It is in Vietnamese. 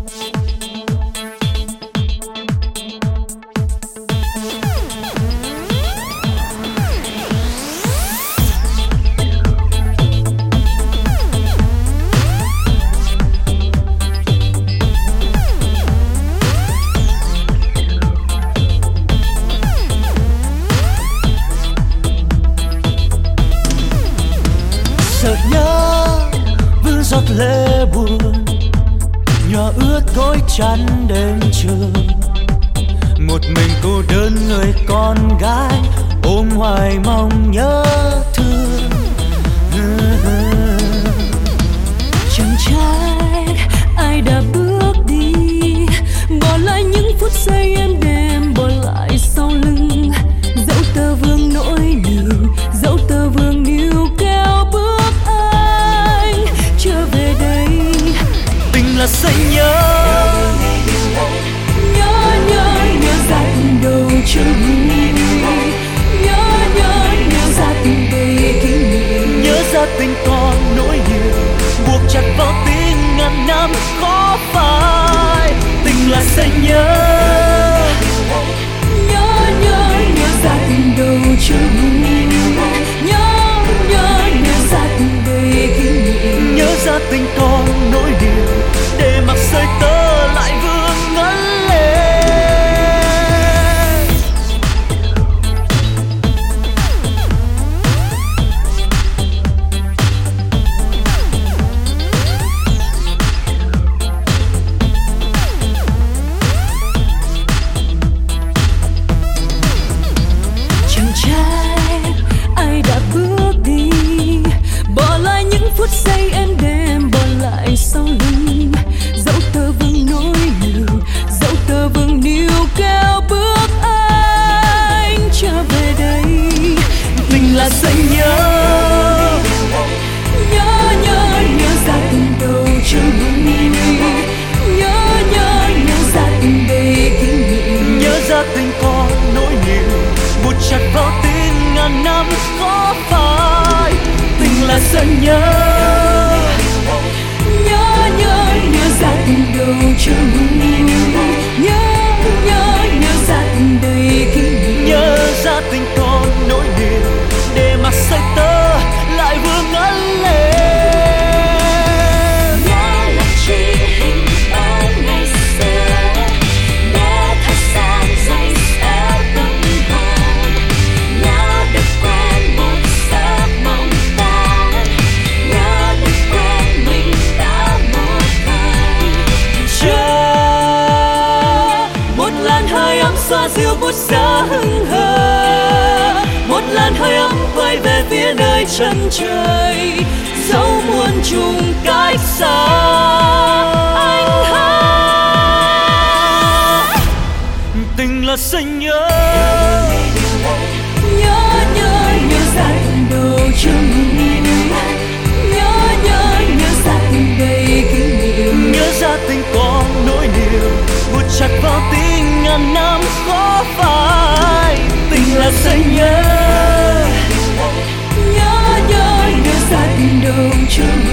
lệ buồn nhòa ướt gối chăn đêm trường. Một mình cô đơn người con gái ôm hoài mong nhớ thương. Chẳng trách ai đã bước đi, bỏ lại những phút giây êm đềm, bỏ lại sau lưng dẫu tơ vương nỗi niềm, dẫu tơ vương níu kéo bước anh trở về đây. Tình là say nhớ, nhớ ra từng đầu chân, nhớ ra từng đầy kỷ niệm, nhớ ra tình còn nỗi niềm buộc chặt vào tim ngàn năm khó phai. Tình là say nhớ, nhớ ra từng đầu chân, nhớ ra từng đầy kỷ niệm, nhớ ra tình còn nỗi niềm để mặc rơi tơ lại vương ngấn lên. Chẳng trách ai đã bước đi, bỏ lại những phút giây êm đềm, bỏ lại sau lưng dẫu tơ vương nỗi niềm, dẫu tơ vương níu kéo bước anh trở về đây. Tình là say nhớ, nhớ ra từng đầu chân, nhớ ra từng đầy kỷ niệm, nhớ ra tình còn nỗi niềm buộc chặt vào tim ngàn năm khó phai. Tình là say nhớ, nhớ ra từng đầu chân, nhớ ra từng đầy kỷ niệm, nhớ ra tình còn nỗi niềm để mặc say tơ lại vương ngấn lên. nhớ là chỉ hình bóng ngày xưa, để thời gian dây sẽ tâm hồn, nhớ được quen một giấc mộng ta, nhớ được quen mình đã một thời. Một làn hơi ấm xoa dịu buốt giá hững hờ, một làn hơi ấm quay về phía nơi chân trời, dẫu muôn trùng cách xa anh hát. Tình là say nhớ, nhớ ra từng đầu chân, nhớ ra từng đầy kỷ niệm, nhớ ra tình còn nỗi niềm buộc chặt vào tim ngàn năm khó phai. Tình là say nhớ, nhớ ra từng đầu chân,